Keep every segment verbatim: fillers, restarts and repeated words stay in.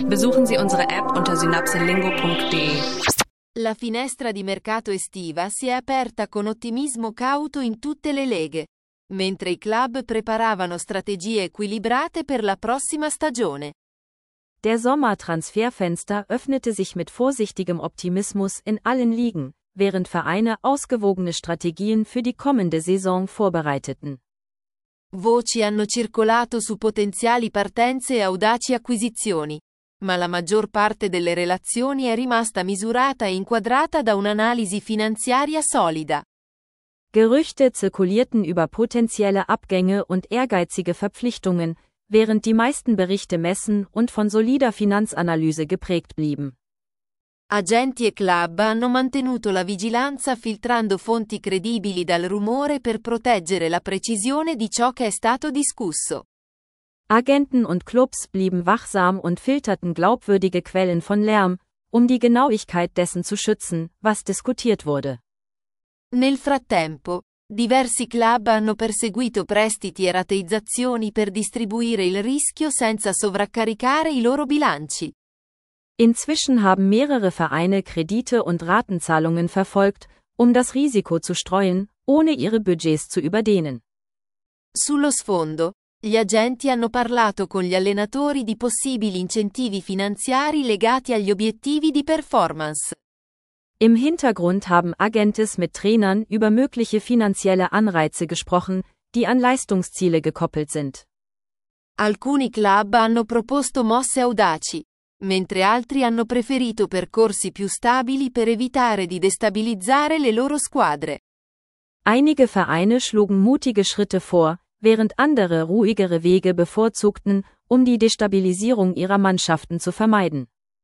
Besuchen Sie unsere App unter synapselingo punto de. La finestra di mercato estiva si è aperta con ottimismo cauto in tutte le leghe, mentre i club preparavano strategie equilibrate per la prossima stagione. Der Sommertransferfenster öffnete sich mit vorsichtigem Optimismus in allen Ligen, während Vereine ausgewogene Strategien für die kommende Saison vorbereiteten. Voci hanno circolato su potenziali partenze e audaci acquisizioni, ma la maggior parte delle relazioni è rimasta misurata e inquadrata da un'analisi finanziaria solida. Gerüchte zirkulierten über potenzielle Abgänge und ehrgeizige Verpflichtungen, während die meisten Berichte messen und von solider Finanzanalyse geprägt blieben. Agenti e club hanno mantenuto la vigilanza filtrando fonti credibili dal rumore per proteggere la precisione di ciò che è stato discusso. Agenten und Clubs blieben wachsam und filterten glaubwürdige Quellen von Lärm, um die Genauigkeit dessen zu schützen, was diskutiert wurde. Nel frattempo, diversi club hanno perseguito prestiti e rateizzazioni per distribuire il rischio senza sovraccaricare i loro bilanci. Inzwischen haben mehrere Vereine Kredite und Ratenzahlungen verfolgt, um das Risiko zu streuen, ohne ihre Budgets zu überdehnen. Sullo sfondo, gli agenti hanno parlato con gli allenatori di possibili incentivi finanziari legati agli obiettivi di performance. Im Hintergrund haben Agentes mit Trainern über mögliche finanzielle Anreize gesprochen, die an Leistungsziele gekoppelt sind. Alcuni club hanno proposto mosse audaci, mentre altri hanno preferito percorsi più stabili per evitare di destabilizzare le loro squadre. Einige Vereine schlugen mutige Schritte vor, während andere ruhigere Wege bevorzugten, um die Destabilisierung ihrer Mannschaften zu vermeiden.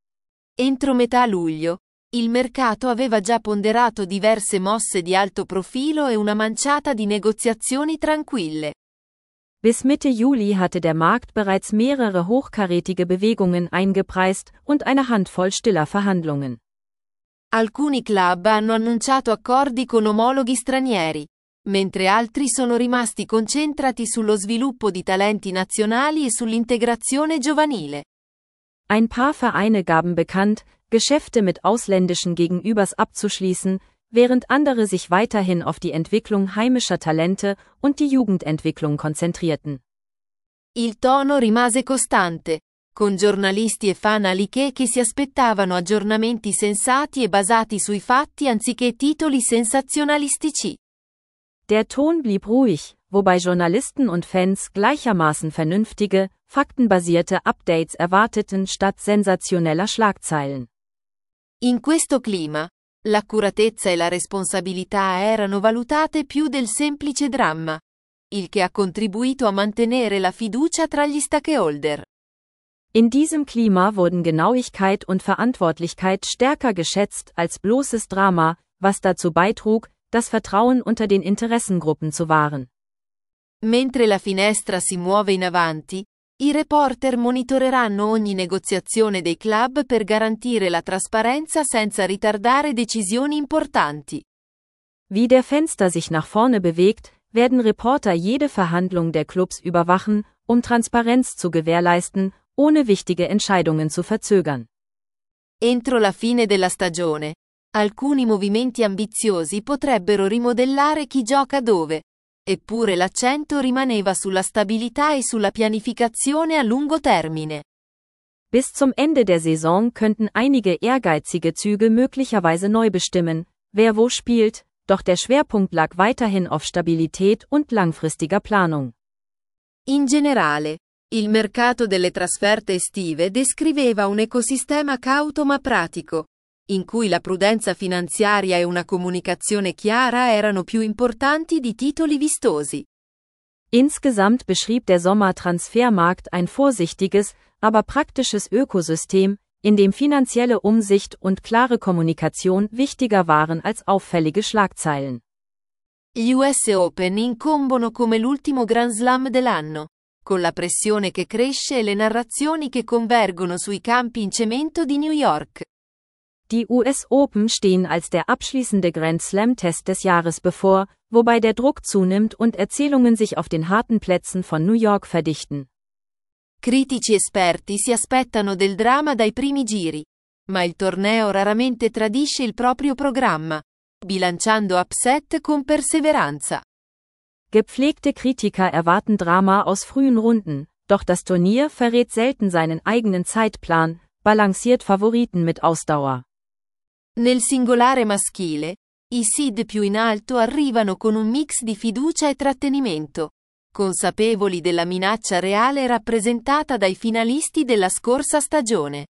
Entro metà luglio, il mercato aveva già ponderato diverse mosse di alto profilo e una manciata di negoziazioni tranquille. Bis Mitte Juli hatte der Markt bereits mehrere hochkarätige Bewegungen eingepreist und eine Handvoll stiller Verhandlungen. Alcuni club hanno annunciato accordi con omologhi stranieri, mentre altri sono rimasti concentrati sullo sviluppo di talenti nazionali e sull'integrazione giovanile. Ein paar Vereine gaben bekannt, Geschäfte mit ausländischen Gegenübers abzuschließen, während andere sich weiterhin auf die Entwicklung heimischer Talente und die Jugendentwicklung konzentrierten. Il tono rimase costante, con giornalisti e fanaliche che si aspettavano aggiornamenti sensati e basati sui fatti anziché titoli sensazionalistici. Der Ton blieb ruhig, wobei Journalisten und Fans gleichermaßen vernünftige, faktenbasierte Updates erwarteten statt sensationeller Schlagzeilen. In questo clima, l'accuratezza e la responsabilità erano valutate più del semplice dramma, il che ha contribuito a mantenere la fiducia tra gli stakeholder. In diesem Klima wurden Genauigkeit und Verantwortlichkeit stärker geschätzt als bloßes Drama, was dazu beitrug, das Vertrauen unter den Interessengruppen zu wahren. Mentre la finestra si muove in avanti, i reporter monitoreranno ogni negoziazione dei club per garantire la trasparenza senza ritardare decisioni importanti. Wie der Fenster sich nach vorne bewegt, werden Reporter jede Verhandlung der Clubs überwachen, um Transparenz zu gewährleisten, ohne wichtige Entscheidungen zu verzögern. Entro la fine della stagione, alcuni movimenti ambiziosi potrebbero rimodellare chi gioca dove. Eppure l'accento rimaneva sulla stabilità e sulla pianificazione a lungo termine. Bis zum Ende der Saison könnten einige ehrgeizige Züge möglicherweise neu bestimmen, wer wo spielt, doch der Schwerpunkt lag weiterhin auf Stabilität und langfristiger Planung. In generale, il mercato delle trasferte estive descriveva un ecosistema cauto ma pratico, in cui la prudenza finanziaria e una comunicazione chiara erano più importanti di titoli vistosi. Insgesamt beschrieb der Sommertransfermarkt ein vorsichtiges, aber praktisches Ökosystem, in dem finanzielle Umsicht und klare Kommunikation wichtiger waren als auffällige Schlagzeilen. Gli U S Open incombono come l'ultimo Grand Slam dell'anno, con la pressione che cresce e le narrazioni che convergono sui campi in cemento di New York. Die U S Open stehen als der abschließende Grand Slam-Test des Jahres bevor, wobei der Druck zunimmt und Erzählungen sich auf den harten Plätzen von New York verdichten. Critici esperti si aspettano del dramma dai primi giri, ma il torneo raramente tradisce il proprio programma, bilanciando upset con perseveranza. Gepflegte Kritiker erwarten Drama aus frühen Runden, doch das Turnier verrät selten seinen eigenen Zeitplan, balanciert Favoriten mit Ausdauer. Nel singolare maschile, i seed più in alto arrivano con un mix di fiducia e trattenimento, consapevoli della minaccia reale rappresentata dai finalisti della scorsa stagione.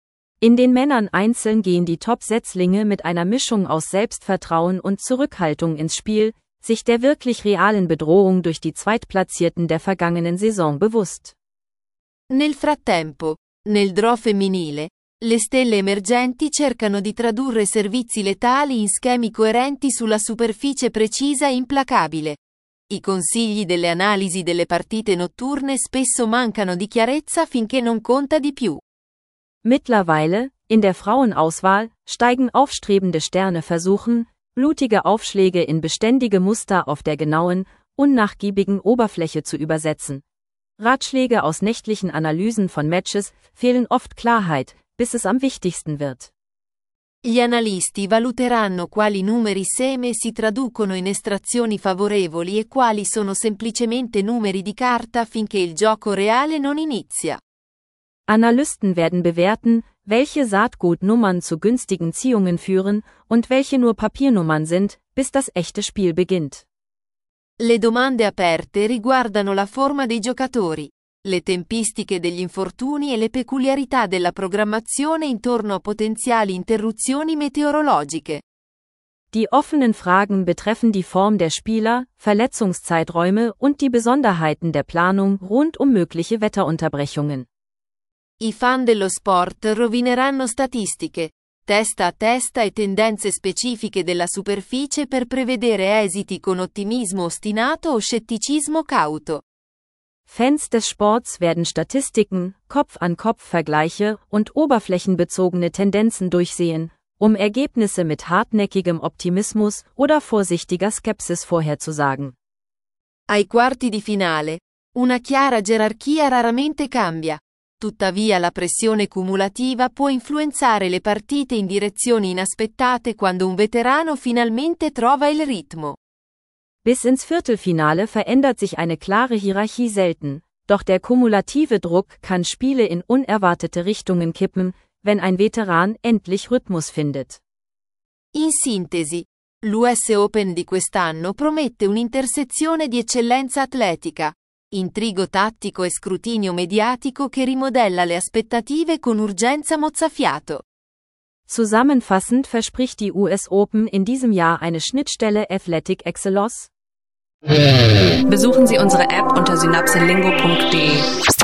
In den Männern einzeln gehen die Top-Setzlinge mit einer Mischung aus Selbstvertrauen und Zurückhaltung ins Spiel, sich der wirklich realen Bedrohung durch die Zweitplatzierten der vergangenen Saison bewusst. Nel frattempo, nel draw femminile, le stelle emergenti cercano di tradurre servizi letali in schemi coerenti sulla superficie precisa e implacabile. I consigli delle analisi delle partite notturne spesso mancano di chiarezza finché non conta di più. Mittlerweile, in der Frauenauswahl, steigen aufstrebende Sterne versuchen, blutige Aufschläge in beständige Muster auf der genauen, unnachgiebigen Oberfläche zu übersetzen. Ratschläge aus nächtlichen Analysen von Matches fehlen oft Klarheit, bis es am wichtigsten wird. Gli analisti valuteranno quali numeri seme si traducono in estrazioni favorevoli e quali sono semplicemente numeri di carta finché il gioco reale non inizia. Analysten werden bewerten, welche Saatgutnummern zu günstigen Ziehungen führen und welche nur Papiernummern sind, bis das echte Spiel beginnt. Le domande aperte riguardano la forma dei giocatori, le tempistiche degli infortuni e le peculiarità della programmazione intorno a potenziali interruzioni meteorologiche. Die offenen Fragen betreffen die Form der Spieler, Verletzungszeiträume und die Besonderheiten der Planung rund um mögliche Wetterunterbrechungen. I fan dello sport rovineranno statistiche, testa a testa e tendenze specifiche della superficie per prevedere esiti con ottimismo ostinato o scetticismo cauto. Fans des Sports werden Statistiken, Kopf-an-Kopf-Vergleiche und oberflächenbezogene Tendenzen durchsehen, um Ergebnisse mit hartnäckigem Optimismus oder vorsichtiger Skepsis vorherzusagen. Ai quarti di finale, una chiara gerarchia raramente cambia. Tuttavia la pressione cumulativa può influenzare le partite in direzioni inaspettate quando un veterano finalmente trova il ritmo. Bis ins Viertelfinale verändert sich eine klare Hierarchie selten, doch der kumulative Druck kann Spiele in unerwartete Richtungen kippen, wenn ein Veteran endlich Rhythmus findet. In sintesi, l'U S Open di quest'anno promette un'intersezione di eccellenza atletica, intrigo tattico e scrutinio mediatico che rimodella le aspettative con urgenza mozzafiato. Zusammenfassend verspricht die U S Open in diesem Jahr eine Schnittstelle Athletic Excellence. Besuchen Sie unsere App unter synapselingo punkt de.